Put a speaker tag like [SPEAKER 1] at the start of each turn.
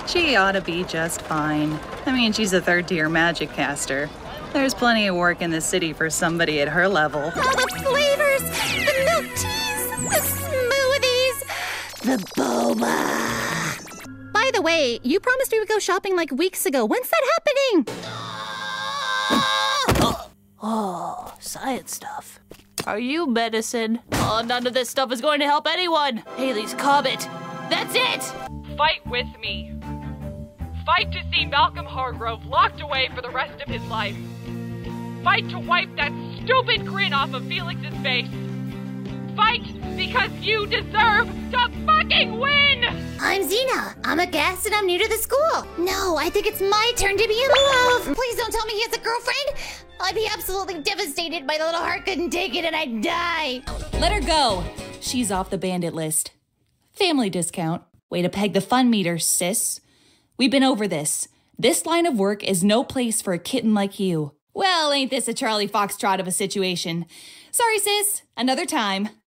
[SPEAKER 1] She ought to be just fine. I mean, she's a third-tier magic caster. There's plenty of work in the city for somebody at her level.
[SPEAKER 2] All the flavors, the milk teas, the smoothies, the boba. By the way, you promised we would go shopping like weeks ago. When's that happening?
[SPEAKER 3] Oh, science stuff. Are you medicine? Oh, none of this stuff is going to help anyone. Haley's Comet. That's it!
[SPEAKER 4] Fight with me. Fight to see Malcolm Hargrove locked away for the rest of his life. Fight to wipe that stupid grin off of Felix's face. Fight because you deserve to fucking win!
[SPEAKER 2] I'm Xena. I'm a guest and I'm new to the school. No, I think it's my turn to be in love. Please don't tell me he has a girlfriend. I'd be absolutely devastated. My little heart couldn't take it and I'd die.
[SPEAKER 5] Let her go. She's off the bandit list. Family discount. Way to peg the fun meter, sis. We've been over this. This line of work is no place for a kitten like you. Well, ain't this a Charlie Foxtrot of a situation? Sorry, sis. Another time.